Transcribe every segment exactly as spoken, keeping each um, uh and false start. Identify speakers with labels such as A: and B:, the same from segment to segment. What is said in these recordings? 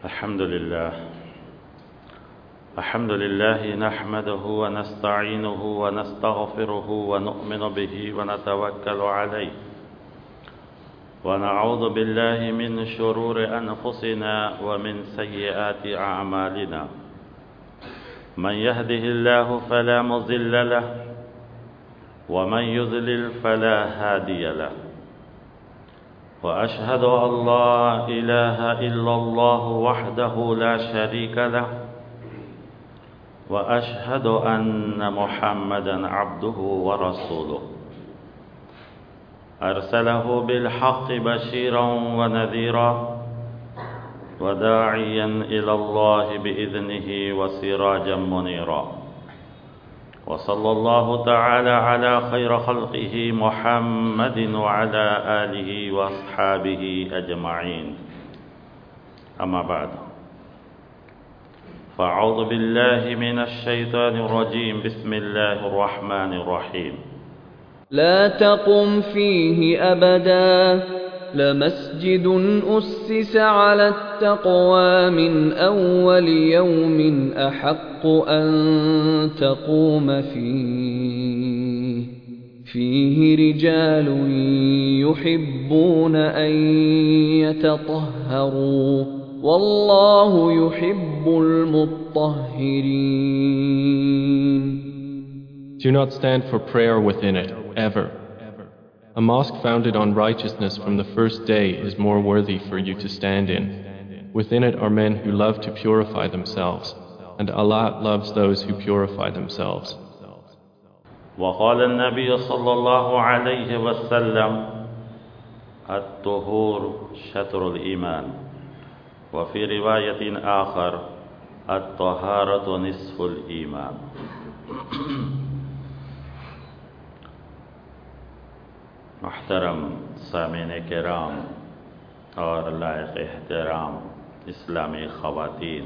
A: الحمد لله الحمد لله نحمده ونستعينه ونستغفره ونؤمن به ونتوكل عليه ونعوذ بالله من شرور أنفسنا ومن سيئات أعمالنا من يهده الله فلا مضل له ومن يضلل فلا هادي له وأشهد أن لا إله إلا الله وحده لا شريك له وأشهد أن محمدًا عبده ورسوله أرسله بالحق بشيرًا ونذيرًا وداعيًا إلى الله بإذنه وسراجًا منيرًا وصلى الله تعالى على خير خلقه محمد وعلى آله وأصحابه أجمعين أما بعد فأعوذ بالله من الشيطان الرجيم بسم الله الرحمن الرحيم
B: لا تقم فيه أبدا لمسجد أسس على التقوى من أول يوم أحق أن تقوم فيه فيه رجال يحبون أن يتطهروا والله يحب المطهرين.
C: Do not stand for prayer within it, ever. A mosque founded on righteousness from the first day is more worthy for you to stand in. Within it are men who love to purify themselves, and Allah loves those who purify themselves.
A: وقال النبي صلى الله عليه وسلم الطهور شطر الإيمان وفي رواية آخر الطهارة نصف الإيمان. محترم سامعین کرام اور لائق احترام اسلامی خواتین،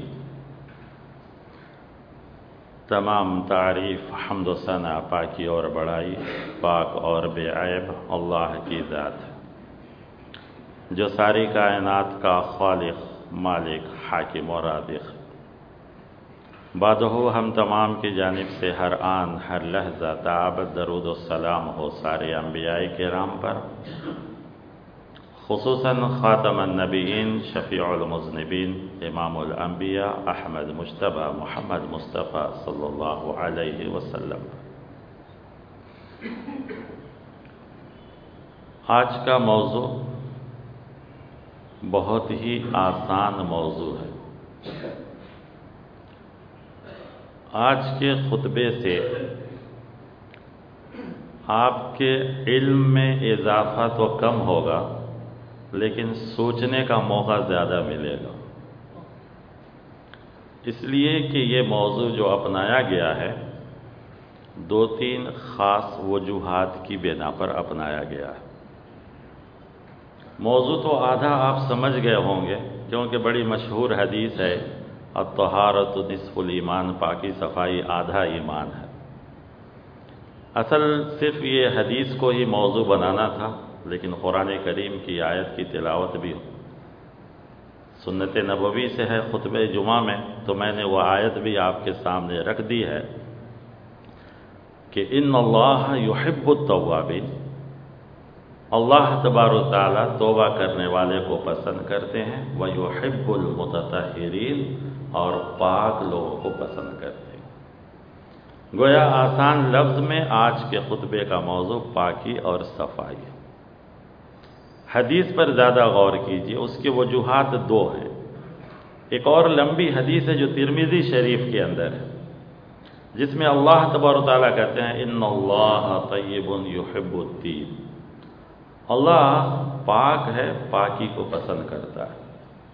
A: تمام تعریف حمد و ثنا پاکی اور بڑائی پاک اور بے عیب اللہ کی ذات ہے جو ساری کائنات کا خالق، مالک، حاکم و رازق. بعدہ ہم تمام کی جانب سے ہر آن ہر لحظہ تعابد درود و سلام ہو سارے انبیاء کرام پر، خصوصاً خاتم النبیین، شفیع المذنبین، امام الانبیاء احمد مجتبی محمد مصطفیٰ صلی اللہ علیہ وسلم. آج کا موضوع بہت ہی آسان موضوع ہے. آج کے خطبے سے آپ کے علم میں اضافہ تو کم ہوگا لیکن سوچنے کا موقع زیادہ ملے گا، اس لیے کہ یہ موضوع جو اپنایا گیا ہے دو تین خاص وجوہات کی بنا پر اپنایا گیا ہے. موضوع تو آدھا آپ سمجھ گئے ہوں گے کیونکہ بڑی مشہور حدیث ہے الطہارۃ نصف الایمان، پاکی صفائی آدھا ایمان ہے. اصل صرف یہ حدیث کو ہی موضوع بنانا تھا لیکن قرآن کریم کی آیت کی تلاوت بھی سنت نبوی سے ہے خطبہ جمعہ میں، تو میں نے وہ آیت بھی آپ کے سامنے رکھ دی ہے کہ ان اللہ یحب التوابین، اللہ تبارک و تعالیٰ توبہ کرنے والے کو پسند کرتے ہیں، وَيُحِبُّ الْمُتَطَہِّرِينَ، اور پاک لوگوں کو پسند کرتے ہیں. گویا آسان لفظ میں آج کے خطبے کا موضوع پاکی اور صفائی ہے. حدیث پر زیادہ غور کیجیے، اس کی وجوہات دو ہیں. ایک اور لمبی حدیث ہے جو ترمذی شریف کے اندر ہے جس میں اللہ تبارک و تعالیٰ کہتے ہیں ان اللہ طیب یحب الطیب، اللہ پاک ہے، پاکی کو پسند کرتا ہے.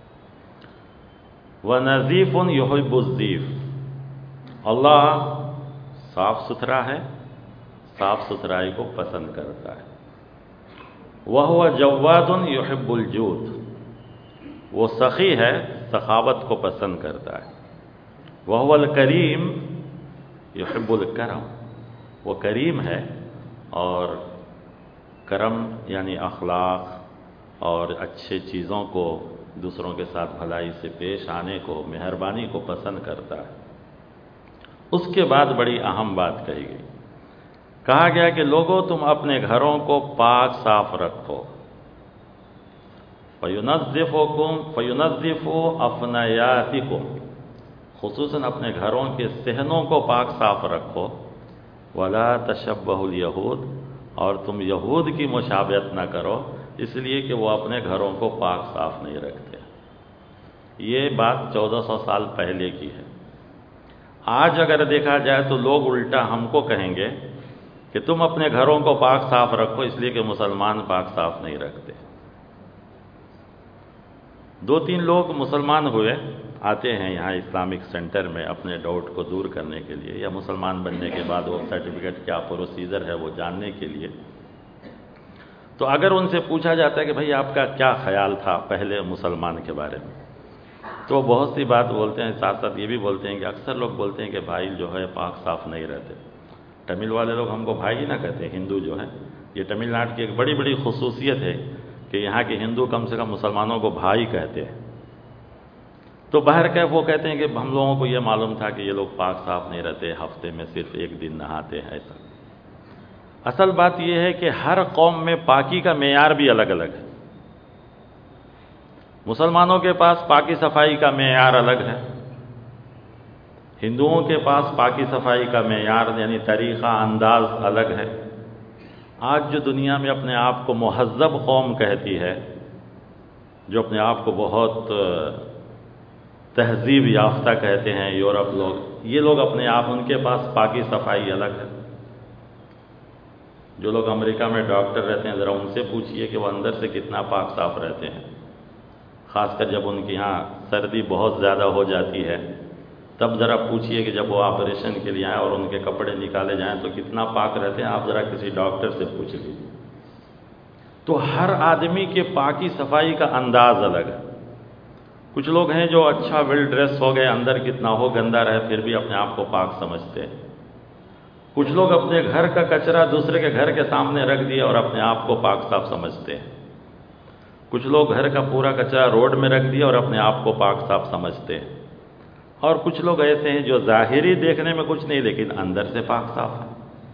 A: وَنَظِیفٌ یُحِبُّ الظِّیف، اللہ صاف ستھرا ہے، صاف ستھرائی کو پسند کرتا ہے. وَهُوَ جَوَّادٌ یُحِبُّ الْجُودَ، وہ سخی ہے، سخاوت کو پسند کرتا ہے. وَهُوَ الْکَرِیم یُحِبُّ الْکَرَم، وہ کریم ہے اور کرم یعنی اخلاق اور اچھے چیزوں کو دوسروں کے ساتھ بھلائی سے پیش آنے کو، مہربانی کو پسند کرتا ہے۔ اس کے بعد بڑی اہم بات کہی گئی، کہا گیا کہ لوگوں تم اپنے گھروں کو پاک صاف رکھو، فَيُنَظِّفُكُمْ فَيُنَظِّفُوا أَفْنَيَاتِكُمْ، خصوصاً اپنے گھروں کے صحنوں کو پاک صاف رکھو، وَلَا تَشَبَّهُ الْيَهُودِ، اور تم یہود کی مشابہت نہ کرو، اس لیے کہ وہ اپنے گھروں کو پاک صاف نہیں رکھتے۔ یہ بات چودہ سو سال پہلے کی ہے۔ آج اگر دیکھا جائے تو لوگ الٹا ہم کو کہیں گے کہ تم اپنے گھروں کو پاک صاف رکھو، اس لیے کہ مسلمان پاک صاف نہیں رکھتے۔ دو تین لوگ مسلمان ہوئے، آتے ہیں یہاں اسلامک سینٹر میں اپنے ڈاؤٹ کو دور کرنے کے لیے، یا مسلمان بننے کے بعد وہ سرٹیفکیٹ کیا پروسیجر ہے وہ جاننے کے لیے۔ تو اگر ان سے پوچھا جاتا ہے کہ بھائی آپ کا کیا خیال تھا پہلے مسلمان کے بارے میں، تو بہت سی بات بولتے ہیں، ساتھ ساتھ یہ بھی بولتے ہیں کہ اکثر لوگ بولتے ہیں کہ بھائی جو ہے پاک صاف نہیں رہتے۔ تمل والے لوگ ہم کو بھائی نہ کہتے، ہندو جو ہے، یہ تمل ناڈو کی ایک بڑی بڑی خصوصیت ہے کہ یہاں کے ہندو کم سے کم مسلمانوں کو بھائی کہتے ہیں۔ تو باہر کیف وہ کہتے ہیں کہ ہم لوگوں کو یہ معلوم تھا کہ یہ لوگ پاک صاف نہیں رہتے، ہفتے میں صرف ایک دن نہاتے ہیں ایسا۔ اصل بات یہ ہے کہ ہر قوم میں پاکی کا معیار بھی الگ الگ ہے۔ مسلمانوں کے پاس پاکی صفائی کا معیار الگ ہے، ہندوؤں کے پاس پاکی صفائی کا معیار یعنی طریقہ انداز الگ ہے۔ آج جو دنیا میں اپنے آپ کو مہذب قوم کہتی ہے، جو اپنے آپ کو بہت تہذیب یافتہ کہتے ہیں یورپ لوگ، یہ لوگ اپنے آپ، ان کے پاس پاکی صفائی الگ ہے۔ جو لوگ امریکہ میں ڈاکٹر رہتے ہیں ذرا ان سے پوچھئے کہ وہ اندر سے کتنا پاک صاف رہتے ہیں، خاص کر جب ان کے یہاں سردی بہت زیادہ ہو جاتی ہے تب ذرا پوچھئے کہ جب وہ آپریشن کے لیے آئیں اور ان کے کپڑے نکالے جائیں تو کتنا پاک رہتے ہیں، آپ ذرا کسی ڈاکٹر سے پوچھ لیجیے۔ تو ہر آدمی کے پاکی صفائی کا انداز الگ ہے۔ کچھ لوگ ہیں جو اچھا ویل ڈریس ہو گئے، اندر کتنا ہو گندا رہے پھر بھی اپنے آپ کو پاک سمجھتے ہیں۔ کچھ لوگ اپنے گھر کا کچرا دوسرے کے گھر کے سامنے رکھ دیا اور اپنے آپ کو پاک صاف سمجھتے ہیں۔ کچھ لوگ گھر کا پورا کچرا روڈ میں رکھ دیا اور اپنے آپ کو پاک صاف سمجھتے ہیں۔ اور کچھ لوگ ایسے ہیں جو ظاہری دیکھنے میں کچھ نہیں لیکن اندر سے پاک صاف ہے۔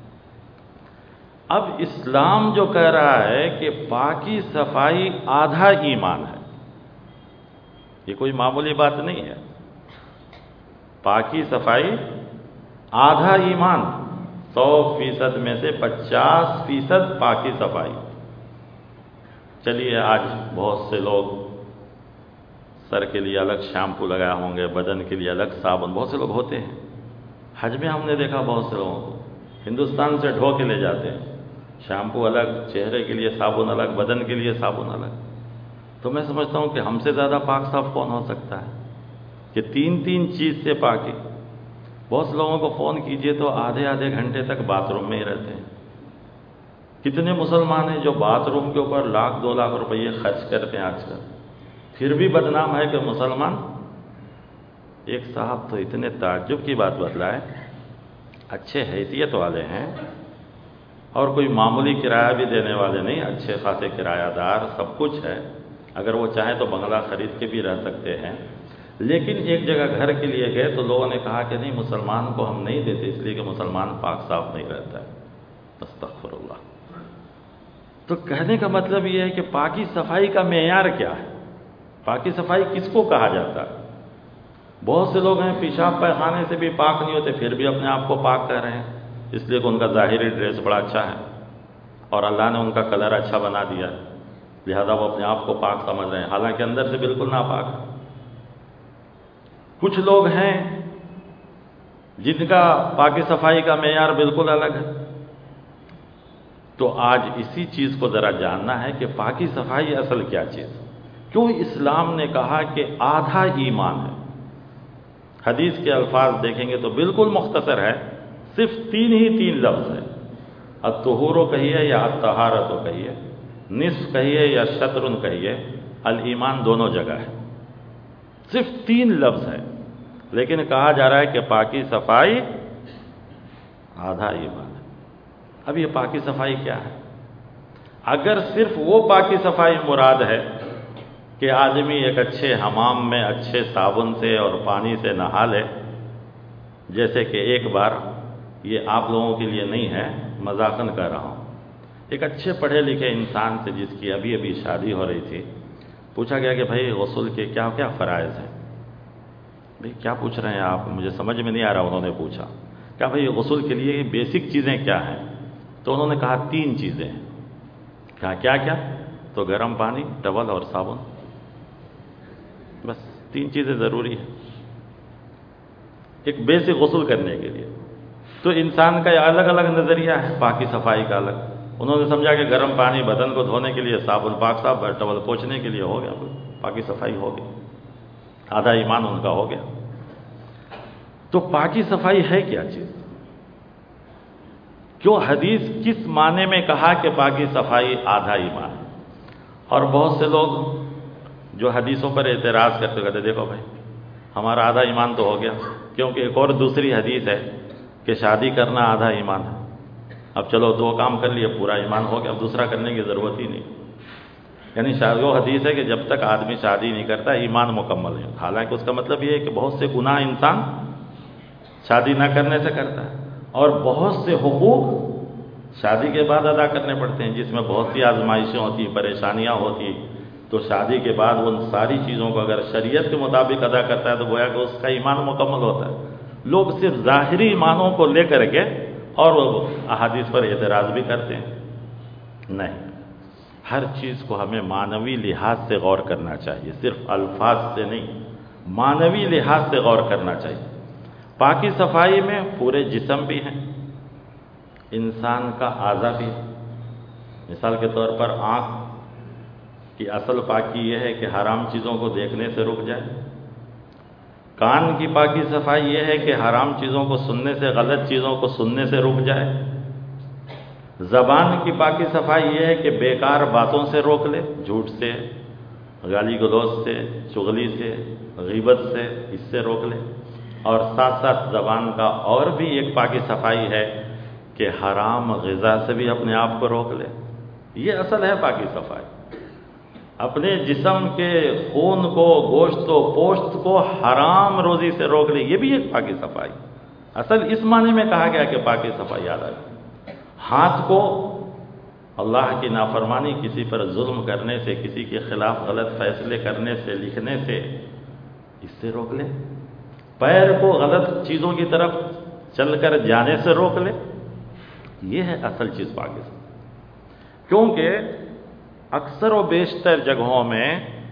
A: اب اسلام جو کہہ رہا ہے کہ پاکی صفائی آدھا ایمان ہے، یہ کوئی معمولی بات نہیں ہے۔ پاکی صفائی آدھا ایمان، سو فیصد میں سے پچاس فیصد پاکی صفائی۔ چلیے آج بہت سے لوگ سر کے لیے الگ شیمپو لگائے ہوں گے، بدن کے لیے الگ صابن، بہت سے لوگ ہوتے ہیں۔ حج میں ہم نے دیکھا بہت سے لوگوں کو ہندوستان سے ڈھو کے لے جاتے ہیں، شیمپو الگ، چہرے کے لیے صابن الگ، بدن کے لیے صابن الگ۔ تو میں سمجھتا ہوں کہ ہم سے زیادہ پاک صاف کون ہو سکتا ہے کہ تین تین چیز سے پاکی۔ بہت سے لوگوں کو فون کیجئے تو آدھے آدھے گھنٹے تک باتھ روم میں ہی رہتے ہیں۔ کتنے مسلمان ہیں جو باتھ روم کے اوپر لاکھ دو لاکھ روپئے خرچ کرتے ہیں آج کل، پھر بھی بدنام ہے کہ مسلمان۔ ایک صاحب تو اتنے تعجب کی بات بتلائے، اچھے حیثیت والے ہیں اور کوئی معمولی کرایہ بھی دینے والے نہیں، اچھے خاصے کرایہ دار، سب کچھ ہے، اگر وہ چاہیں تو بنگلہ خرید کے بھی رہ سکتے ہیں۔ لیکن ایک جگہ گھر کے لیے گئے تو لوگوں نے کہا کہ نہیں مسلمان کو ہم نہیں دیتے اس لیے کہ مسلمان پاک صاف نہیں رہتا ہے۔ استغفر اللہ۔ تو کہنے کا مطلب یہ ہے کہ پاکی صفائی کا معیار کیا ہے، پاکی صفائی کس کو کہا جاتا ہے؟ بہت سے لوگ ہیں پیشاب پیخانے سے بھی پاک نہیں ہوتے پھر بھی اپنے آپ کو پاک کہہ رہے ہیں، اس لیے کہ ان کا ظاہری ڈریس بڑا اچھا ہے اور اللہ نے ان کا کلر اچھا بنا دیا ہے، لہذا وہ اپنے آپ کو پاک سمجھ رہے ہیں، حالانکہ اندر سے بالکل ناپاک ہے۔ کچھ لوگ ہیں جن کا پاکی صفائی کا معیار بالکل الگ ہے۔ تو آج اسی چیز کو ذرا جاننا ہے کہ پاکی صفائی اصل کیا چیز، کیوں اسلام نے کہا کہ آدھا ایمان ہے۔ حدیث کے الفاظ دیکھیں گے تو بالکل مختصر ہے، صرف تین ہی تین لفظ ہے، الطہور کہیے یا الطہارت کہیے، نصف کہیے یا شطرن کہیے، الایمان دونوں جگہ ہے، صرف تین لفظ ہے، لیکن کہا جا رہا ہے کہ پاکی صفائی آدھا ایمان ہے۔ اب یہ پاکی صفائی کیا ہے؟ اگر صرف وہ پاکی صفائی مراد ہے کہ آدمی ایک اچھے حمام میں اچھے صابن سے اور پانی سے نہا لے، جیسے کہ ایک بار، یہ آپ لوگوں کے لیے نہیں ہے، مذاقاً کر رہا ہوں، ایک اچھے پڑھے لکھے انسان سے جس کی ابھی ابھی شادی ہو رہی تھی، پوچھا گیا کہ بھائی غسل کے کیا کیا فرائض ہیں؟ بھائی کیا پوچھ رہے ہیں آپ، مجھے سمجھ میں نہیں آ رہا۔ انہوں نے پوچھا کیا بھائی غسل کے لیے بیسک چیزیں کیا ہیں؟ تو انہوں نے کہا تین چیزیں ہیں۔ کہا کیا کیا؟ تو گرم پانی، ٹاول اور صابن، بس تین چیزیں ضروری ہیں ایک بیسک غسل کرنے کے لیے۔ تو انسان کا الگ الگ نظریہ ہے، پاکی صفائی کا الگ۔ انہوں نے سمجھا کہ گرم پانی بدن کو دھونے کے لیے، صابن پاک صاف، ٹاول پوچھنے کے لیے ہو گیا، پاکی صفائی ہو گئی، آدھا ایمان ان کا ہو گیا۔ تو پاکی صفائی ہے کیا چیز؟ کیوں حدیث کس معنی میں کہا کہ پاکی صفائی آدھا ایمان ہے؟ اور بہت سے لوگ جو حدیثوں پر اعتراض کرتے کہتے دیکھو بھائی ہمارا آدھا ایمان تو ہو گیا، کیونکہ ایک اور دوسری حدیث ہے کہ شادی کرنا آدھا ایمان ہے، اب چلو دو کام کر لیے پورا ایمان ہو گیا، اب دوسرا کرنے کی ضرورت ہی نہیں۔ یعنی وہ حدیث ہے کہ جب تک آدمی شادی نہیں کرتا ایمان مکمل ہے۔ حالانکہ اس کا مطلب یہ ہے کہ بہت سے گناہ انسان شادی نہ کرنے سے کرتا ہے، اور بہت سے حقوق شادی کے بعد ادا کرنے پڑتے ہیں، جس میں بہت سی آزمائشیں ہوتی، پریشانیاں ہوتی۔ تو شادی کے بعد ان ساری چیزوں کو اگر شریعت کے مطابق ادا کرتا ہے تو گویا کہ اس کا ایمان مکمل ہوتا ہے۔ لوگ صرف ظاہری ایمانوں کو لے کر کے اور احادیث پر اعتراض بھی کرتے ہیں۔ نہیں، ہر چیز کو ہمیں معنوی لحاظ سے غور کرنا چاہیے، صرف الفاظ سے نہیں، معنوی لحاظ سے غور کرنا چاہیے۔ پاکی صفائی میں پورے جسم بھی ہیں، انسان کا اعضا بھی ہے۔ مثال کے طور پر آنکھ کی اصل پاکی یہ ہے کہ حرام چیزوں کو دیکھنے سے رک جائے۔ کان کی پاکی صفائی یہ ہے کہ حرام چیزوں کو سننے سے، غلط چیزوں کو سننے سے رک جائے۔ زبان کی پاکی صفائی یہ ہے کہ بیکار باتوں سے روک لے، جھوٹ سے، گالی گلوچ سے، چغلی سے، غیبت سے، اس سے روک لے۔ اور ساتھ ساتھ زبان کا اور بھی ایک پاکی صفائی ہے کہ حرام غذا سے بھی اپنے آپ کو روک لے۔ یہ اصل ہے پاکی صفائی، اپنے جسم کے خون کو، گوشت و پوشت کو حرام روزی سے روک لے، یہ بھی ایک پاکی صفائی۔ اصل اس معنی میں کہا گیا کہ پاکی صفائی یاد آئی۔ ہاتھ کو اللہ کی نافرمانی، کسی پر ظلم کرنے سے، کسی کے خلاف غلط فیصلے کرنے سے، لکھنے سے، اس سے روک لے۔ پیر کو غلط چیزوں کی طرف چل کر جانے سے روک لے۔ یہ ہے اصل چیز پاکی صفائی۔ کیونکہ اکثر و بیشتر جگہوں میں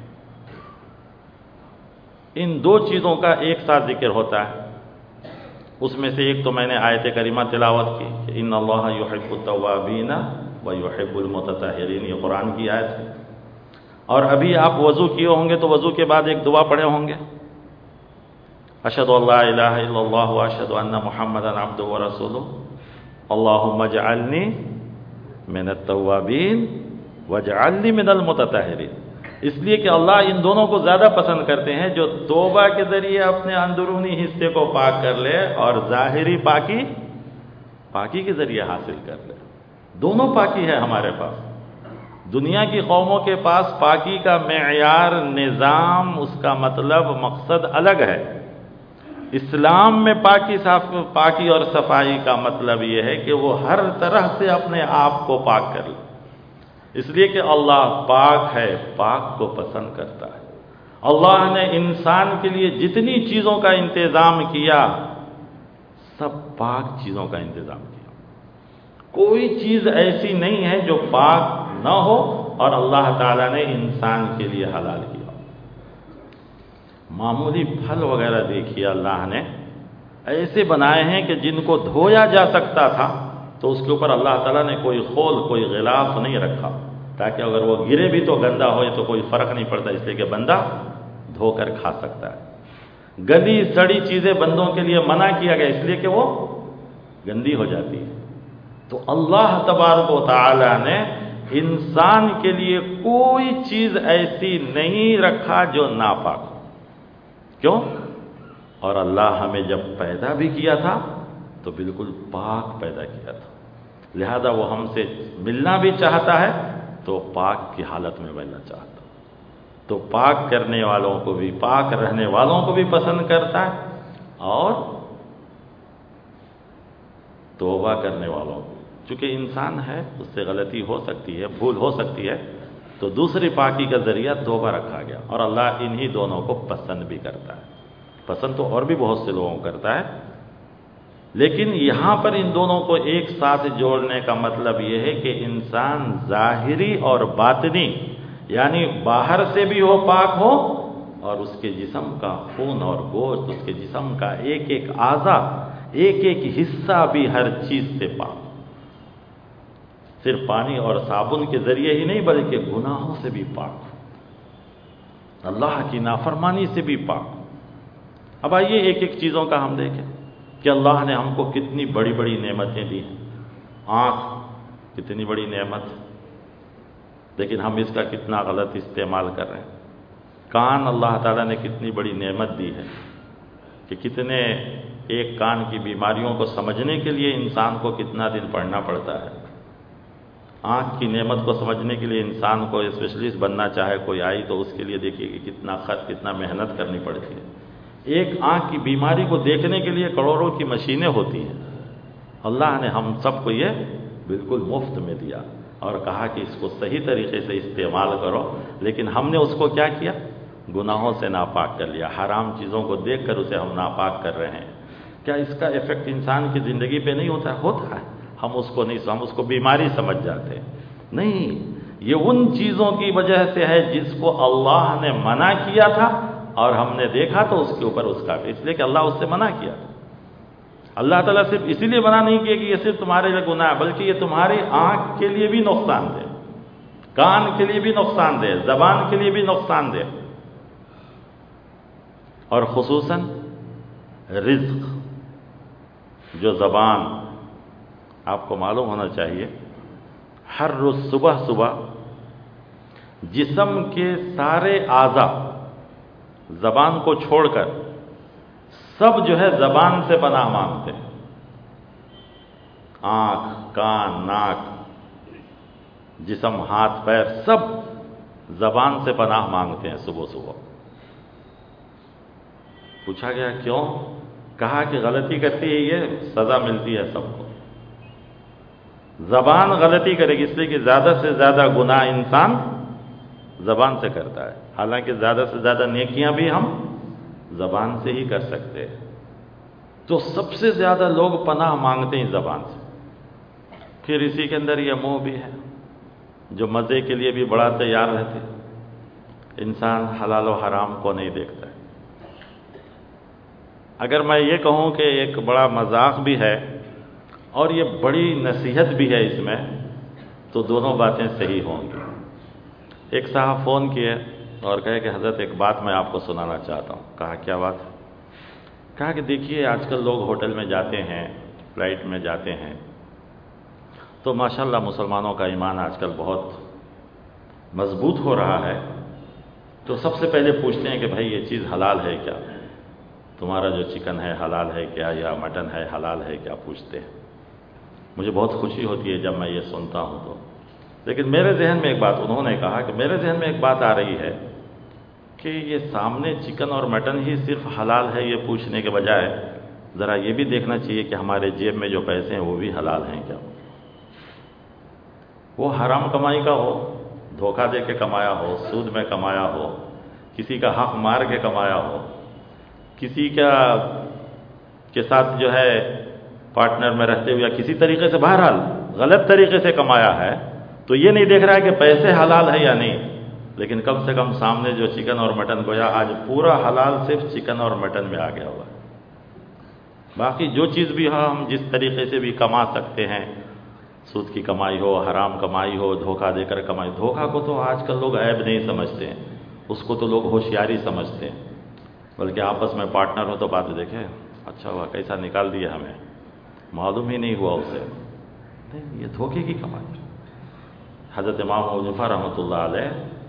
A: ان دو چیزوں کا ایک ساتھ ذکر ہوتا ہے۔ اس میں سے ایک تو میں نے آیت کریمہ تلاوت کی کہ ان اللہ یحب التوابین ویحب المتطہرین، یہ قرآن کی آیت ہے۔ اور ابھی آپ وضو کیے ہوں گے تو وضو کے بعد ایک دعا پڑھے ہوں گے، اشہد ان لا الہ الا اللہ واشہد ان محمدا عبدہ ورسولہ اللہم اجعلنی من التوابین واجعلنی من المتطہرین۔ اس لیے کہ اللہ ان دونوں کو زیادہ پسند کرتے ہیں جو توبہ کے ذریعے اپنے اندرونی حصے کو پاک کر لے اور ظاہری پاکی پاکی کے ذریعے حاصل کر لے۔ دونوں پاکی ہے ہمارے پاس۔ دنیا کی قوموں کے پاس پاکی کا معیار، نظام، اس کا مطلب، مقصد الگ ہے۔ اسلام میں پاکی صاف پاکی اور صفائی کا مطلب یہ ہے کہ وہ ہر طرح سے اپنے آپ کو پاک کر لے، اس لیے کہ اللہ پاک ہے، پاک کو پسند کرتا ہے۔ اللہ نے انسان کے لیے جتنی چیزوں کا انتظام کیا، سب پاک چیزوں کا انتظام کیا۔ کوئی چیز ایسی نہیں ہے جو پاک نہ ہو اور اللہ تعالیٰ نے انسان کے لیے حلال کیا۔ معمولی پھل وغیرہ دیکھیے، اللہ نے ایسے بنائے ہیں کہ جن کو دھویا جا سکتا تھا تو اس کے اوپر اللہ تعالیٰ نے کوئی خول، کوئی غلاف نہیں رکھا، تاکہ اگر وہ گرے بھی تو گندا ہوئے تو کوئی فرق نہیں پڑتا، اس لیے کہ بندہ دھو کر کھا سکتا ہے۔ گلی سڑی چیزیں بندوں کے لیے منع کیا گیا، اس لیے کہ وہ گندی ہو جاتی ہے۔ تو اللہ تبارک و تعالیٰ نے انسان کے لیے کوئی چیز ایسی نہیں رکھا جو ناپاک ہو۔ کیوں؟ اور اللہ ہمیں جب پیدا بھی کیا تھا تو بالکل پاک پیدا کیا تھا، لہذا وہ ہم سے ملنا بھی چاہتا ہے تو پاک کی حالت میں ملنا چاہتا۔ تو پاک کرنے والوں کو بھی، پاک رہنے والوں کو بھی پسند کرتا ہے، اور توبہ کرنے والوں کو، چونکہ انسان ہے اس سے غلطی ہو سکتی ہے، بھول ہو سکتی ہے، تو دوسری پاکی کا ذریعہ توبہ رکھا گیا، اور اللہ انہی دونوں کو پسند بھی کرتا ہے۔ پسند تو اور بھی بہت سے لوگوں کو کرتا ہے، لیکن یہاں پر ان دونوں کو ایک ساتھ جوڑنے کا مطلب یہ ہے کہ انسان ظاہری اور باطنی، یعنی باہر سے بھی ہو پاک ہو، اور اس کے جسم کا خون اور گوشت، اس کے جسم کا ایک ایک اعضا، ایک ایک حصہ بھی ہر چیز سے پاک، صرف پانی اور صابن کے ذریعے ہی نہیں بلکہ گناہوں سے بھی پاک، اللہ کی نافرمانی سے بھی پاک۔ اب آئیے ایک ایک چیزوں کا ہم دیکھیں کہ اللہ نے ہم کو کتنی بڑی بڑی نعمتیں دی ہیں۔ آنکھ کتنی بڑی نعمت، لیکن ہم اس کا کتنا غلط استعمال کر رہے ہیں۔ کان اللہ تعالیٰ نے کتنی بڑی نعمت دی ہے کہ کتنے ایک کان کی بیماریوں کو سمجھنے کے لیے انسان کو کتنا دن پڑھنا پڑتا ہے۔ آنکھ کی نعمت کو سمجھنے کے لیے انسان کو اسپیشلسٹ بننا چاہے کوئی آئی تو اس کے لیے دیکھیے کہ کتنا خط کتنا محنت کرنی پڑتی ہے۔ ایک آنکھ کی بیماری کو دیکھنے کے لیے کروڑوں کی مشینیں ہوتی ہیں، اللہ نے ہم سب کو یہ بالکل مفت میں دیا اور کہا کہ اس کو صحیح طریقے سے استعمال کرو، لیکن ہم نے اس کو کیا کیا؟ گناہوں سے ناپاک کر لیا، حرام چیزوں کو دیکھ کر اسے ہم ناپاک کر رہے ہیں۔ کیا اس کا ایفیکٹ انسان کی زندگی پہ نہیں ہوتا؟ ہوتا ہے، ہم اس کو نہیں، ہم اس کو بیماری سمجھ جاتے ہیں۔ نہیں، یہ ان چیزوں کی وجہ سے ہے جس کو اللہ نے منع کیا تھا اور ہم نے دیکھا تو اس کے اوپر اس کا، اس لیے کہ اللہ اس سے منع کیا۔ اللہ تعالیٰ صرف اسی لیے منع نہیں کیا کہ یہ صرف تمہارے لیے گناہ ہے، بلکہ یہ تمہاری آنکھ کے لیے بھی نقصان دہ، کان کے لیے بھی نقصان دہ، زبان کے لیے بھی نقصان دہ، اور خصوصاً رزق جو زبان، آپ کو معلوم ہونا چاہیے ہر روز صبح صبح جسم کے سارے اعضا زبان کو چھوڑ کر سب جو ہے زبان سے پناہ مانگتے ہیں۔ آنکھ، کان، ناک، جسم، ہاتھ، پیر، سب زبان سے پناہ مانگتے ہیں صبح صبح۔ پوچھا گیا کیوں؟ کہا کہ غلطی کرتی ہے یہ سزا ملتی ہے سب کو۔ زبان غلطی کرے گی اس لیے کہ زیادہ سے زیادہ گناہ انسان زبان سے کرتا ہے، حالانکہ زیادہ سے زیادہ نیکیاں بھی ہم زبان سے ہی کر سکتے ہیں۔ تو سب سے زیادہ لوگ پناہ مانگتے ہیں زبان سے۔ پھر اسی کے اندر یہ منہ بھی ہے جو مزے کے لیے بھی بڑا تیار رہتے، انسان حلال و حرام کو نہیں دیکھتا ہے۔ اگر میں یہ کہوں کہ ایک بڑا مذاق بھی ہے اور یہ بڑی نصیحت بھی ہے اس میں، تو دونوں باتیں صحیح ہوں گی۔ ایک صاحب فون کیے اور کہے کہ حضرت ایک بات میں آپ کو سنانا چاہتا ہوں۔ کہا کیا بات؟ کہا کہ دیکھیے آج کل لوگ ہوٹل میں جاتے ہیں، فلائٹ میں جاتے ہیں، تو ماشاءاللہ مسلمانوں کا ایمان آج کل بہت مضبوط ہو رہا ہے، تو سب سے پہلے پوچھتے ہیں کہ بھائی یہ چیز حلال ہے کیا؟ تمہارا جو چکن ہے حلال ہے کیا، یا مٹن ہے حلال ہے کیا؟ پوچھتے ہیں۔ مجھے بہت خوشی ہوتی ہے جب میں یہ سنتا ہوں تو، لیکن میرے ذہن میں ایک بات، انہوں نے کہا کہ میرے ذہن میں ایک بات آ رہی ہے کہ یہ سامنے چکن اور مٹن ہی صرف حلال ہے یہ پوچھنے کے بجائے ذرا یہ بھی دیکھنا چاہیے کہ ہمارے جیب میں جو پیسے ہیں وہ بھی حلال ہیں کیا؟ وہ حرام کمائی کا ہو، دھوکہ دے کے کمایا ہو، سود میں کمایا ہو، کسی کا حق مار کے کمایا ہو، کسی کا کے ساتھ جو ہے پارٹنر میں رہتے ہوئے یا کسی طریقے سے بہرحال غلط طریقے سے کمایا ہے، تو یہ نہیں دیکھ رہا ہے کہ پیسے حلال ہے یا نہیں، لیکن کم سے کم سامنے جو چکن اور مٹن گویا آج پورا حلال صرف چکن اور مٹن میں آ گیا ہوا ہے۔ باقی جو چیز بھی ہو ہم جس طریقے سے بھی کما سکتے ہیں، سود کی کمائی ہو، حرام کمائی ہو، دھوکہ دے کر کمائی، دھوکہ کو تو آج کل لوگ عیب نہیں سمجھتے ہیں، اس کو تو لوگ ہوشیاری سمجھتے ہیں، بلکہ آپس میں پارٹنر ہو تو بات دیکھیں اچھا ہوا کیسا نکال دیا ہمیں، معلوم ہی نہیں ہوا اسے، نہیں یہ دھوکے کی کمائی۔ حضرت امام ابو حنیفہ رحمۃ اللہ علیہ،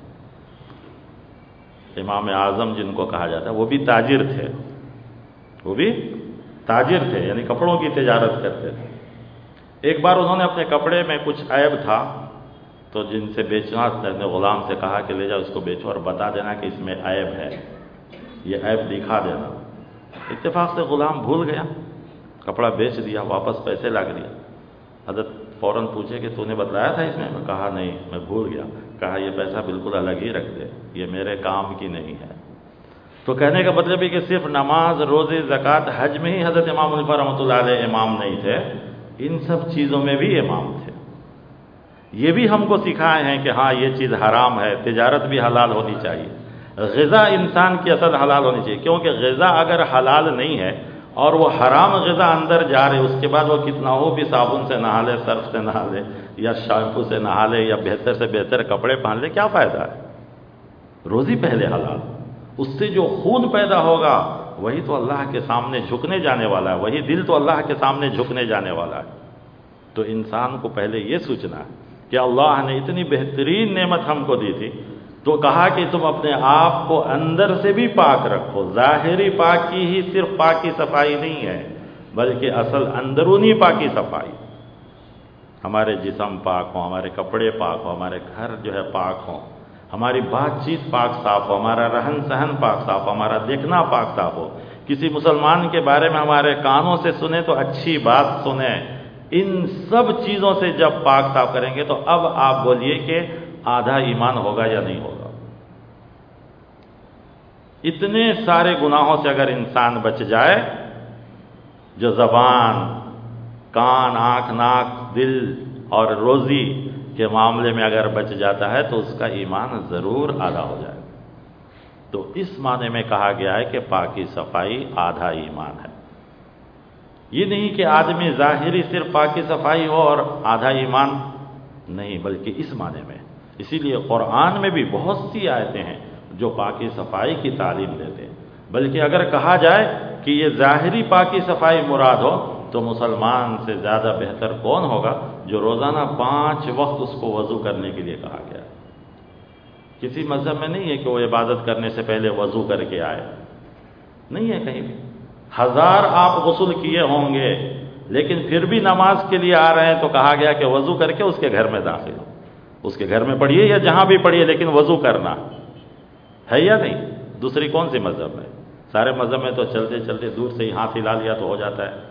A: امام اعظم جن کو کہا جاتا ہے، وہ بھی تاجر تھے، وہ بھی تاجر تھے، یعنی کپڑوں کی تجارت کرتے تھے۔ ایک بار انہوں نے اپنے کپڑے میں کچھ عیب تھا تو جن سے بیچنا نے غلام سے کہا کہ لے جاؤ اس کو بیچو اور بتا دینا کہ اس میں عیب ہے، یہ عیب دکھا دینا۔ اتفاق سے غلام بھول گیا، کپڑا بیچ دیا، واپس پیسے لا دیا۔ حضرت فوراً پوچھے کہ تو نے بتلایا تھا اس میں؟ میں کہا نہیں، میں بھول گیا۔ کہا یہ پیسہ بالکل الگ ہی رکھ دے، یہ میرے کام کی نہیں ہے۔ تو کہنے کا مطلب ہے کہ صرف نماز، روزے، زکوٰۃ، حج میں ہی حضرت امام حنیفہ رحمۃ اللہ علیہ امام نہیں تھے، ان سب چیزوں میں بھی امام تھے۔ یہ بھی ہم کو سکھائے ہیں کہ ہاں یہ چیز حرام ہے، تجارت بھی حلال ہونی چاہیے، غذا انسان کی اصل حلال ہونی چاہیے، کیونکہ غذا اگر حلال نہیں ہے اور وہ حرام غذا اندر جا رہے، اس کے بعد وہ کتنا ہو بھی صابن سے نہا لے، سرف سے نہا لے، یا شیمپو سے نہا لے، یا بہتر سے بہتر کپڑے پہن لے، کیا فائدہ ہے؟ روزی پہلے حلال، اس سے جو خون پیدا ہوگا وہی تو اللہ کے سامنے جھکنے جانے والا ہے، وہی دل تو اللہ کے سامنے جھکنے جانے والا ہے۔ تو انسان کو پہلے یہ سوچنا ہے کہ اللہ نے اتنی بہترین نعمت ہم کو دی تھی، تو کہا کہ تم اپنے آپ کو اندر سے بھی پاک رکھو۔ ظاہری پاکی ہی صرف پاکی صفائی نہیں ہے، بلکہ اصل اندرونی پاکی صفائی، ہمارے جسم پاک ہوں، ہمارے کپڑے پاک ہوں، ہمارے گھر جو ہے پاک ہوں، ہماری بات چیت پاک صاف ہو، ہمارا رہن سہن پاک صاف ہو، ہمارا دیکھنا پاک صاف ہو۔ کسی مسلمان کے بارے میں ہمارے کانوں سے سنیں تو اچھی بات سنیں۔ ان سب چیزوں سے جب پاک صاف کریں گے تو اب آپ بولیے کہ آدھا ایمان ہوگا یا نہیں ہوگا۔ اتنے سارے گناہوں سے اگر انسان بچ جائے، جو زبان، کان، آنکھ، ناک، دل اور روزی کے معاملے میں اگر بچ جاتا ہے تو اس کا ایمان ضرور آدھا ہو جائے۔ تو اس معنی میں کہا گیا ہے کہ پاکی صفائی آدھا ایمان ہے۔ یہ نہیں کہ آدمی ظاہری صرف پاکی صفائی ہو اور آدھا ایمان نہیں، بلکہ اس معنی میں۔ اسی لیے قرآن میں بھی بہت سی آیتیں ہیں جو پاکی صفائی کی تعلیم دیتے ہیں، بلکہ اگر کہا جائے کہ یہ ظاہری پاکی صفائی مراد ہو تو مسلمان سے زیادہ بہتر کون ہوگا جو روزانہ پانچ وقت اس کو وضو کرنے کے لیے کہا گیا ہے۔ کسی مذہب میں نہیں ہے کہ وہ عبادت کرنے سے پہلے وضو کر کے آئے، نہیں ہے کہیں بھی۔ ہزار آپ غسل کیے ہوں گے لیکن پھر بھی نماز کے لیے آ رہے ہیں تو کہا گیا کہ وضو کر کے اس کے گھر میں داخل ہو، اس کے گھر میں پڑھیے یا جہاں بھی پڑھیے، لیکن وضو کرنا ہے یا نہیں؟ دوسری کون سی مذہب ہے؟ سارے مذہب میں تو چلتے چلتے دور سے ہی ہاتھ ہلا لیا تو ہو جاتا ہے،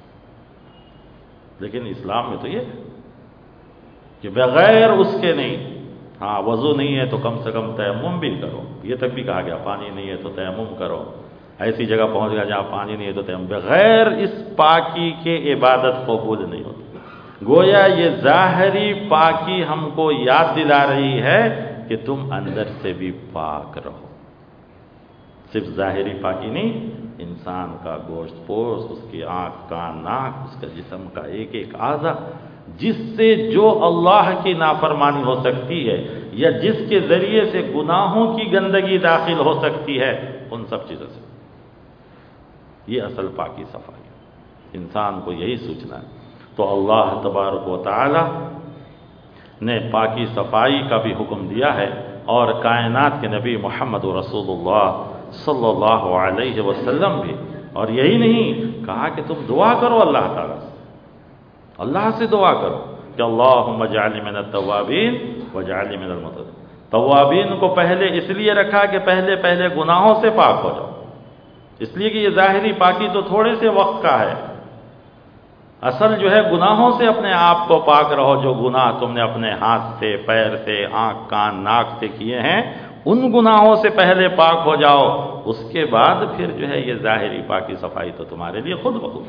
A: لیکن اسلام میں تو یہ کہ بغیر اس کے نہیں۔ ہاں وضو نہیں ہے تو کم سے کم تیمم بھی کرو، یہ تک بھی کہا گیا، پانی نہیں ہے تو تیمم کرو، ایسی جگہ پہنچ گیا جہاں پانی نہیں ہے تو تیمم۔ بغیر اس پاکی کے عبادت قبول نہیں ہوتی۔ گویا یہ ظاہری پاکی ہم کو یاد دلا رہی ہے کہ تم اندر سے بھی پاک رہو۔ صرف ظاہری پاکی نہیں، انسان کا گوشت پوست، اس کی آنکھ، کان، ناک، اس کا جسم کا ایک ایک اعضا، جس سے جو اللہ کی نافرمانی ہو سکتی ہے یا جس کے ذریعے سے گناہوں کی گندگی داخل ہو سکتی ہے، ان سب چیزوں سے، یہ اصل پاکی صفائی۔ انسان کو یہی سوچنا ہے۔ تو اللہ تبارک و تعالی نے پاکی صفائی کا بھی حکم دیا ہے، اور کائنات کے نبی محمد رسول اللہ صلی اللہ علیہ وسلم بھی، اور یہی نہیں کہا کہ تم دعا کرو اللہ تعالیٰ سے، اللہ سے دعا کرو کہ اللہم اجعلنی من التوابین واجعلنی من المتطہرین۔ توابین کو پہلے اس لیے رکھا کہ پہلے پہلے گناہوں سے پاک ہو جاؤ، اس لیے کہ یہ ظاہری پاکی تو تھوڑے سے وقت کا ہے، اصل جو ہے گناہوں سے اپنے آپ کو پاک رہو۔ جو گناہ تم نے اپنے ہاتھ سے، پیر سے، آنکھ، کان، ناک سے کیے ہیں، ان گناہوں سے پہلے پاک ہو جاؤ، اس کے بعد پھر جو ہے یہ ظاہری پاکی صفائی تو تمہارے لیے خود بخود۔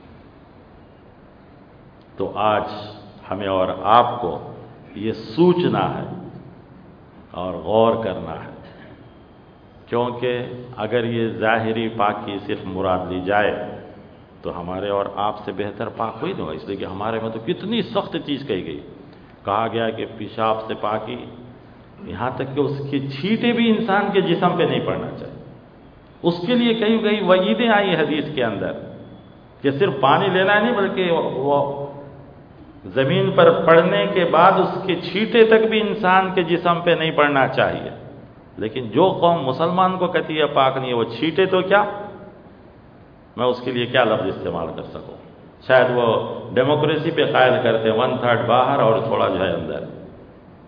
A: تو آج ہمیں اور آپ کو یہ سوچنا ہے اور غور کرنا ہے، کیونکہ اگر یہ ظاہری پاکی صرف مراد لی جائے تو ہمارے اور آپ سے بہتر پاک ہوئی نہیں ہوگا، اس لیے کہ ہمارے میں تو کتنی سخت چیز کہی گئی۔ کہا گیا کہ پیشاب سے پاکی، یہاں تک کہ اس کی چھینٹیں بھی انسان کے جسم پہ نہیں پڑنا چاہیے، اس کے لیے کئی کئی وعیدیں آئی حدیث کے اندر کہ صرف پانی لینا نہیں بلکہ وہ زمین پر پڑنے کے بعد اس کی چھینٹیں تک بھی انسان کے جسم پہ نہیں پڑنا چاہیے۔ لیکن جو قوم مسلمان کو کہتی ہے پاک نہیں ہے، وہ چھینٹیں تو کیا، میں اس کے لیے کیا لفظ استعمال کر سکوں، شاید وہ ڈیموکریسی پہ قائل کرتے ہیں ون تھرڈ باہر اور تھوڑا جو ہے اندر،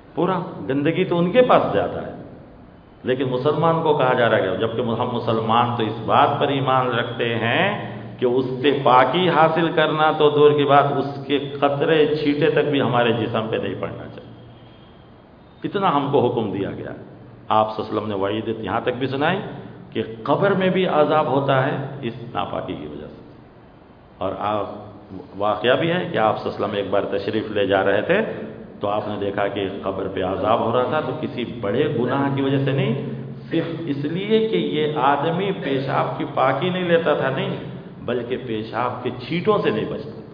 A: پورا گندگی تو ان کے پاس زیادہ ہے، لیکن مسلمان کو کہا جا رہا ہے، جبکہ ہم مسلمان تو اس بات پر ایمان رکھتے ہیں کہ اس سے پاکی حاصل کرنا تو دور کی بات، اس کے قطرے چھیٹے تک بھی ہمارے جسم پہ نہیں پڑنا چاہیے، اتنا ہم کو حکم دیا گیا۔ آپ صلی اللہ علیہ وسلم نے وعید یہاں تک بھی سنائی کہ قبر میں بھی عذاب ہوتا ہے اس ناپاکی کی وجہ سے۔ اور آپ واقعہ بھی ہے کہ آپ صلی اللہ علیہ وسلم ایک بار تشریف لے جا رہے تھے تو آپ نے دیکھا کہ قبر پہ عذاب ہو رہا تھا، تو کسی بڑے گناہ کی وجہ سے نہیں، صرف اس لیے کہ یہ آدمی پیشاب کی پاکی نہیں لیتا تھا، نہیں، بلکہ پیشاب کے چھینٹوں سے نہیں بچتا تھا۔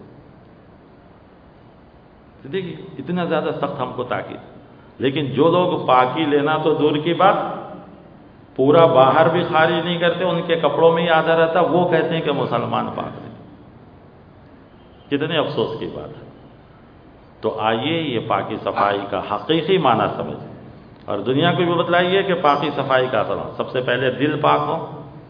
A: دیکھیے اتنا زیادہ سخت ہم کو تاکید، لیکن جو لوگ پاکی لینا تو دور کی بات، پورا باہر بھی خارج نہیں کرتے، ان کے کپڑوں میں ہی آدھا رہتا، وہ کہتے ہیں کہ مسلمان پاک نہیں۔ کتنے افسوس کی بات ہے۔ تو آئیے یہ پاکی صفائی کا حقیقی معنی سمجھیں، اور دنیا کو بھی بتلائیے کہ پاکی صفائی کا اثر۔ سب سے پہلے دل پاک ہو۔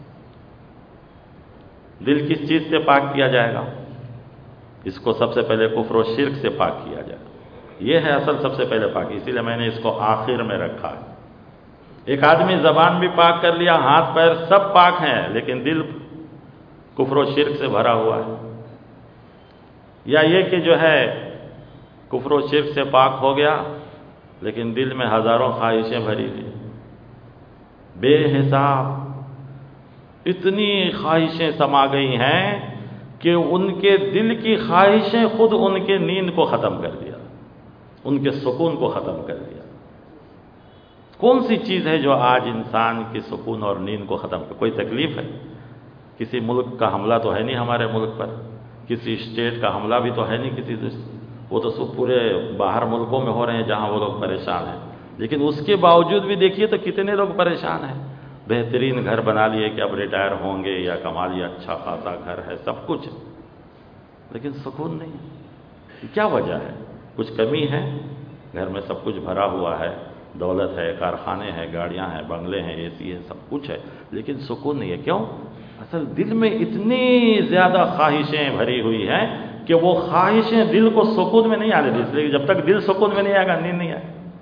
A: دل کس چیز سے پاک کیا جائے گا؟ اس کو سب سے پہلے کفر و شرک سے پاک کیا جائے گا، یہ ہے اصل سب سے پہلے پاکی، اسی لیے میں نے اس کو آخر میں رکھا ہے۔ ایک آدمی زبان بھی پاک کر لیا، ہاتھ پیر سب پاک ہیں، لیکن دل کفر و شرک سے بھرا ہوا ہے، یا یہ کہ جو ہے کفر و شرک سے پاک ہو گیا لیکن دل میں ہزاروں خواہشیں بھری ہوئی، بے حساب اتنی خواہشیں سما گئی ہیں کہ ان کے دل کی خواہشیں خود ان کے نیند کو ختم کر دیا، ان کے سکون کو ختم کر دیا۔ کون سی چیز ہے جو آج انسان کی سکون اور نیند کو ختم کر؟ کوئی تکلیف ہے؟ کسی ملک کا حملہ تو ہے نہیں ہمارے ملک پر، کسی اسٹیٹ کا حملہ بھی تو ہے نہیں کسی، وہ تو سب پورے باہر ملکوں میں ہو رہے ہیں جہاں وہ لوگ پریشان ہیں، لیکن اس کے باوجود بھی دیکھیے تو کتنے لوگ پریشان ہیں۔ بہترین گھر بنا لیے کہ اب ریٹائر ہوں گے یا کما لیا، اچھا خاصا گھر ہے، سب کچھ، لیکن سکون نہیں ہے۔ کیا وجہ ہے؟ کچھ کمی ہے؟ گھر میں سب کچھ بھرا ہوا ہے، دولت ہے، کارخانے ہیں، گاڑیاں ہیں، بنگلے ہیں، اے سی ہے، سب کچھ ہے، لیکن سکون نہیں ہے۔ کیوں؟ اصل دل میں اتنی زیادہ خواہشیں بھری ہوئی ہیں کہ وہ خواہشیں دل کو سکون میں نہیں آنے دی، اس لیے جب تک دل سکون میں نہیں آئے گا نیند نہیں آئے،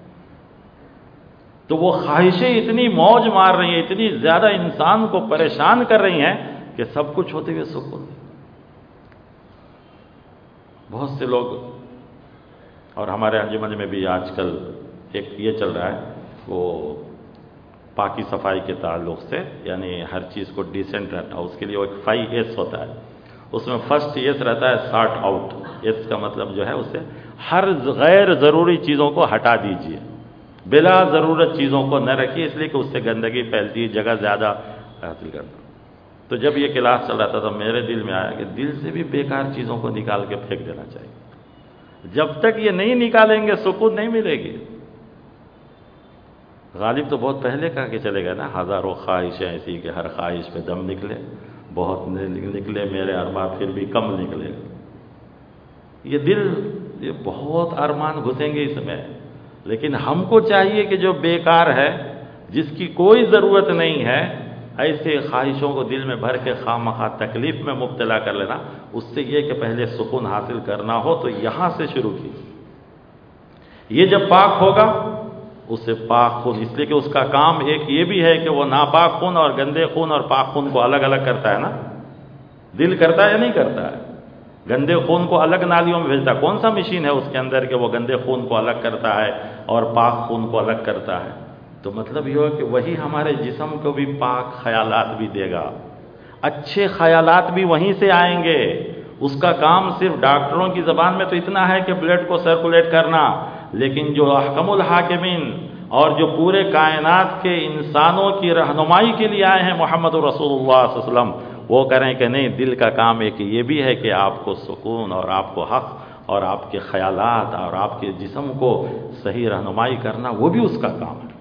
A: تو وہ خواہشیں اتنی موج مار رہی ہیں، اتنی زیادہ انسان کو پریشان کر رہی ہیں کہ سب کچھ ہوتے ہوئے سکون نہیں۔ بہت سے لوگ، اور ہمارے انجمن میں بھی آج کل ایک یہ چل رہا ہے، وہ پاکی صفائی کے تعلق سے، یعنی ہر چیز کو ڈیسنٹ رہتا ہے، اس کے لیے وہ ایک فائیو ایس ہوتا ہے، اس میں فرسٹ ایس رہتا ہے سارٹ آؤٹ، ایس کا مطلب جو ہے اس سے ہر غیر ضروری چیزوں کو ہٹا دیجئے، بلا ضرورت چیزوں کو نہ رکھیے، اس لیے کہ اس سے گندگی پھیلتی ہے، جگہ زیادہ حاصل کرتا۔ تو جب یہ کلاس چل رہا تھا تو میرے دل میں آیا کہ دل سے بھی بیکار چیزوں کو نکال کے پھینک دینا چاہیے، جب تک یہ نہیں نکالیں گے سکون نہیں ملے گی۔ غالب تو بہت پہلے کہا کہ چلے گا نا، ہزاروں خواہشیں ایسی کہ ہر خواہش پہ دم نکلے، بہت نکلے میرے ارمان پھر بھی کم نکلے گا۔ یہ دل، یہ بہت ارمان گھسیں گے اس میں، لیکن ہم کو چاہیے کہ جو بیکار ہے، جس کی کوئی ضرورت نہیں ہے، ایسے خواہشوں کو دل میں بھر کے خواہ مخواہ تکلیف میں مبتلا کر لینا، اس سے یہ کہ پہلے سکون حاصل کرنا ہو تو یہاں سے شروع کی۔ یہ جب پاک ہوگا اسے پاک خون، اس لیے کہ اس کا کام ایک یہ بھی ہے کہ وہ ناپاک خون اور گندے خون اور پاک خون کو الگ الگ کرتا ہے نا، دل کرتا ہے یا نہیں کرتا ہے؟ گندے خون کو الگ نالیوں میں بھیجتا ہے، کون سا مشین ہے اس کے اندر کہ وہ گندے خون کو الگ کرتا ہے اور پاک خون کو الگ کرتا ہے؟ تو مطلب یہ ہو کہ وہی ہمارے جسم کو بھی پاک خیالات بھی دے گا، اچھے خیالات بھی وہیں سے آئیں گے۔ اس کا کام صرف ڈاکٹروں کی زبان میں تو اتنا ہے کہ بلڈ کو سرکولیٹ کرنا، لیکن جو احکم الحاکمین اور جو پورے کائنات کے انسانوں کی رہنمائی کے لیے آئے ہیں محمد رسول اللہ صلی اللہ علیہ وسلم، وہ کریں کہ نہیں، دل کا کام ایک یہ بھی ہے کہ آپ کو سکون اور آپ کو حق اور آپ کے خیالات اور آپ کے جسم کو صحیح رہنمائی کرنا، وہ بھی اس کا کام ہے۔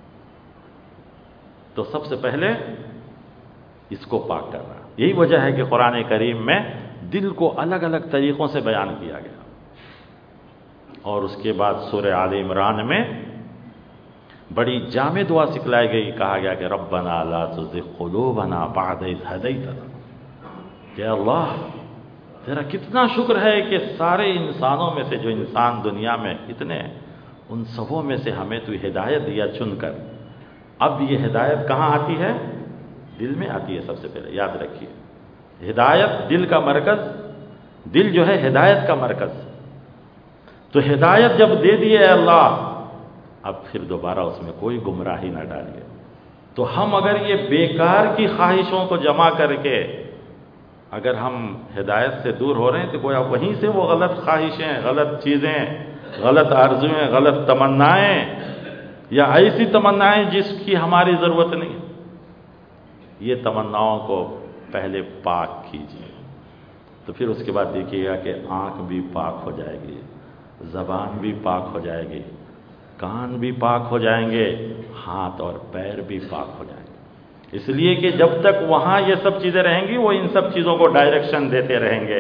A: تو سب سے پہلے اس کو پاک کرنا، یہی وجہ ہے کہ قرآن کریم میں دل کو الگ الگ طریقوں سے بیان کیا گیا، اور اس کے بعد سورہ آل عمران میں بڑی جامع دعا سکھلائی گئی، کہا گیا کہ ربنا لا تزغ قلوبنا بعد اذ ہدیتنا، کہ اللہ تیرا کتنا شکر ہے کہ سارے انسانوں میں سے جو انسان دنیا میں اتنے ان سبوں میں سے ہمیں تو ہدایت دیا چن کر. اب یہ ہدایت کہاں آتی ہے؟ دل میں آتی ہے. سب سے پہلے یاد رکھیے، ہدایت دل کا مرکز، دل جو ہے ہدایت کا مرکز. تو ہدایت جب دے دیے اللہ، اب پھر دوبارہ اس میں کوئی گمراہی نہ ڈالیے. تو ہم اگر یہ بیکار کی خواہشوں کو جمع کر کے اگر ہم ہدایت سے دور ہو رہے ہیں تو گویا وہیں سے وہ غلط خواہشیں، غلط چیزیں، غلط آرزویں، غلط تمنائیں یا ایسی تمنائیں جس کی ہماری ضرورت نہیں، یہ تمناؤں کو پہلے پاک کیجیے. تو پھر اس کے بعد دیکھیے گا کہ آنکھ بھی پاک ہو جائے گی، زبان بھی پاک ہو جائے گی، کان بھی پاک ہو جائیں گے، ہاتھ اور پیر بھی پاک ہو جائیں گے. اس لیے کہ جب تک وہاں یہ سب چیزیں رہیں گی وہ ان سب چیزوں کو ڈائریکشن دیتے رہیں گے.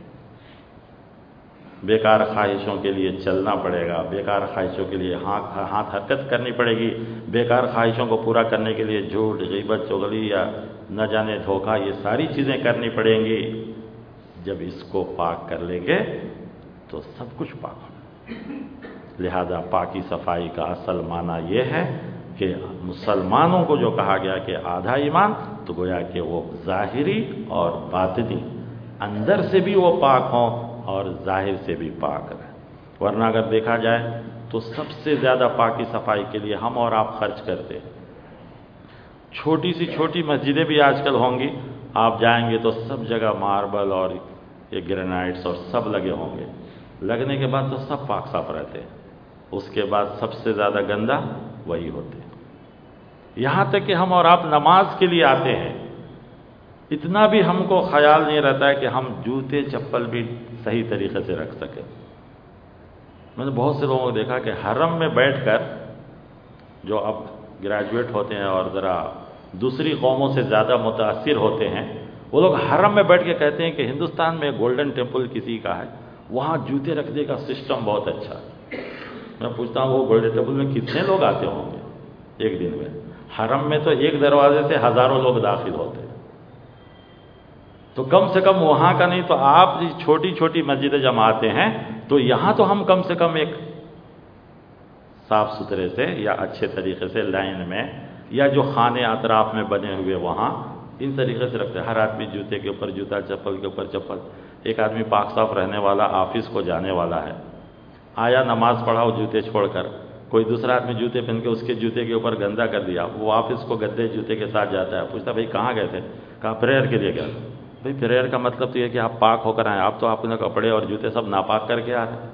A: بیکار خواہشوں کے لیے چلنا پڑے گا، بیکار خواہشوں کے لیے ہاتھ ہاتھ حرکت کرنی پڑے گی، بیکار خواہشوں کو پورا کرنے کے لیے جھوٹ، غیبت، چغلی یا نہ جانے دھوکہ، یہ ساری چیزیں کرنی پڑیں گی. جب اس کو پاک کر لیں گے تو سب کچھ پاک ہوگا. لہذا پاکی صفائی کا اصل معنی یہ ہے کہ مسلمانوں کو جو کہا گیا کہ آدھا ایمان، تو گویا کہ وہ ظاہری اور باطنی، اندر سے بھی وہ پاک ہوں اور ظاہر سے بھی پاک رہیں. ورنہ اگر دیکھا جائے تو سب سے زیادہ پاکی صفائی کے لیے ہم اور آپ خرچ کرتے ہیں. چھوٹی سی چھوٹی مسجدیں بھی آج کل ہوں گی، آپ جائیں گے تو سب جگہ ماربل اور یہ گرینائٹس اور سب لگے ہوں گے. لگنے کے بعد تو سب پاک صاف رہتے ہیں، اس کے بعد سب سے زیادہ گندہ وہی ہوتے ہیں. یہاں تک کہ ہم اور آپ نماز کے لیے آتے ہیں، اتنا بھی ہم کو خیال نہیں رہتا ہے کہ ہم جوتے چپل بھی صحیح طریقے سے رکھ سکیں. میں نے بہت سے لوگوں کو دیکھا کہ حرم میں بیٹھ کر، جو اب گریجویٹ ہوتے ہیں اور ذرا دوسری قوموں سے زیادہ متاثر ہوتے ہیں، وہ لوگ حرم میں بیٹھ کے کہتے ہیں کہ ہندوستان میں گولڈن ٹیمپل کسی کا ہے، وہاں جوتے رکھنے کا سسٹم بہت اچھا ہے. میں پوچھتا ہوں وہ گولڈن ٹیمپل میں کتنے لوگ آتے ہوں گے ایک دن میں؟ حرم میں تو ایک دروازے سے ہزاروں لوگ داخل ہوتے ہیں. تو کم سے کم وہاں کا نہیں تو آپ چھوٹی چھوٹی مسجدیں جب آتے ہیں تو یہاں تو ہم کم سے کم ایک صاف ستھرے سے یا اچھے طریقے سے لائن میں، یا جو خانے اطراف میں بنے ہوئے وہاں ان طریقے سے رکھتے ہیں. ہر آدمی جوتے کے اوپر جوتا، چپل کے اوپر چپل. ایک آدمی پاک صاف رہنے والا آفس کو جانے والا ہے، آیا نماز پڑھاؤ جوتے چھوڑ کر، کوئی دوسرا آدمی جوتے پہن کے اس کے جوتے کے اوپر گندا کر دیا، وہ آفس کو گدے جوتے کے ساتھ جاتا ہے. پوچھتا بھائی کہاں گئے تھے؟ کہا پریئر کے لیے گیا. بھائی پریئر کا مطلب تو یہ کہ آپ پاک ہو کر آئیں، آپ تو اپنے کپڑے اور جوتے سب ناپاک کر کے آ رہے ہیں.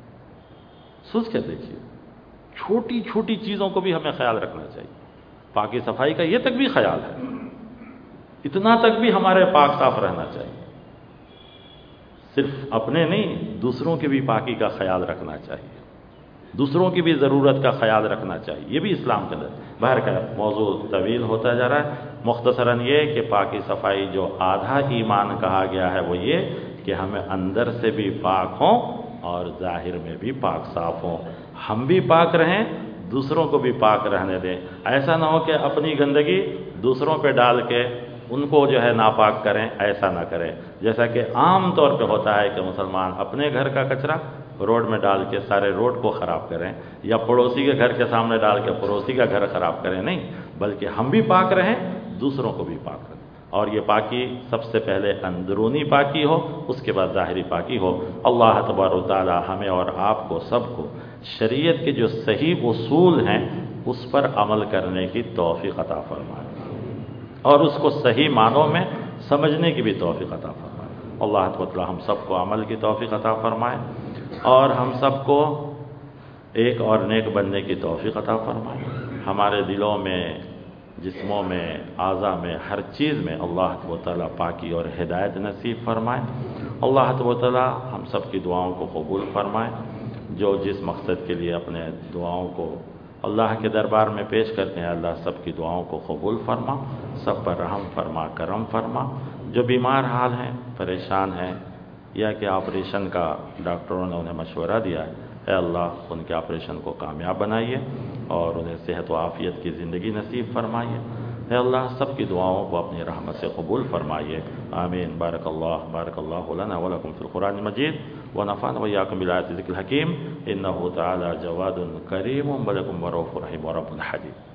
A: سوچ کے دیکھیے، چھوٹی چھوٹی چیزوں کو بھی ہمیں خیال رکھنا چاہیے. پاکی صفائی کا یہ تک بھی خیال ہے، اتنا تک بھی ہمارے پاک صاف رہنا چاہیے. صرف اپنے نہیں، دوسروں کی بھی پاکی کا خیال رکھنا چاہیے، دوسروں کی بھی ضرورت کا خیال رکھنا چاہیے. یہ بھی اسلام کے اندر. باہر کا موضوع طویل ہوتا جا رہا ہے. مختصراً یہ کہ پاکی صفائی جو آدھا ایمان کہا گیا ہے وہ یہ کہ ہمیں اندر سے بھی پاک ہوں اور ظاہر میں بھی پاک صاف ہوں. ہم بھی پاک رہیں، دوسروں کو بھی پاک رہنے دیں. ایسا نہ ہو کہ اپنی گندگی دوسروں پہ ڈال کے ان کو جو ہے ناپاک کریں، ایسا نہ کریں. جیسا کہ عام طور پہ ہوتا ہے کہ مسلمان اپنے گھر کا کچرا روڈ میں ڈال کے سارے روڈ کو خراب کریں، یا پڑوسی کے گھر کے سامنے ڈال کے پڑوسی کا گھر خراب کریں. نہیں، بلکہ ہم بھی پاک رہیں، دوسروں کو بھی پاک رہیں. اور یہ پاکی سب سے پہلے اندرونی پاکی ہو، اس کے بعد ظاہری پاکی ہو. اللہ تبارک و تعالی ہمیں اور آپ کو سب کو شریعت کے جو صحیح اصول ہیں اس پر عمل کرنے کی توفیق عطا فرمائے، اور اس کو صحیح معنوں میں سمجھنے کی بھی توفیق عطا فرمائے. اللہ تبارک و تعالی ہم سب کو عمل کی توفیق عطا فرمائے، اور ہم سب کو ایک اور نیک بننے کی توفیق عطا فرمائے. ہمارے دلوں میں، جسموں میں، اعضاء میں، ہر چیز میں اللہ تبارک و تعالی پاکی اور ہدایت نصیب فرمائے. اللہ تبارک و تعالی ہم سب کی دعاؤں کو قبول فرمائے. جو جس مقصد کے لیے اپنے دعاؤں کو اللہ کے دربار میں پیش کرتے ہیں، اللہ سب کی دعاؤں کو قبول فرما، سب پر رحم فرما، کرم فرما. جو بیمار حال ہیں، پریشان ہیں، یا کہ آپریشن کا ڈاکٹروں نے انہیں مشورہ دیا ہے، اے اللہ ان کے آپریشن کو کامیاب بنائیے اور انہیں صحت و عافیت کی زندگی نصیب فرمائیے. اے اللہ سب کی دعاؤں کو اپنی رحمت سے قبول فرمائیے. آمین. بارک اللہ بارک اللہ لنا ولکم فی القرآن المجید. ونفعنا وإياكم بالآيات الذكر الحكيم إنه تعالى جواد كريم ملك ورؤوف رحيم ورب حليم.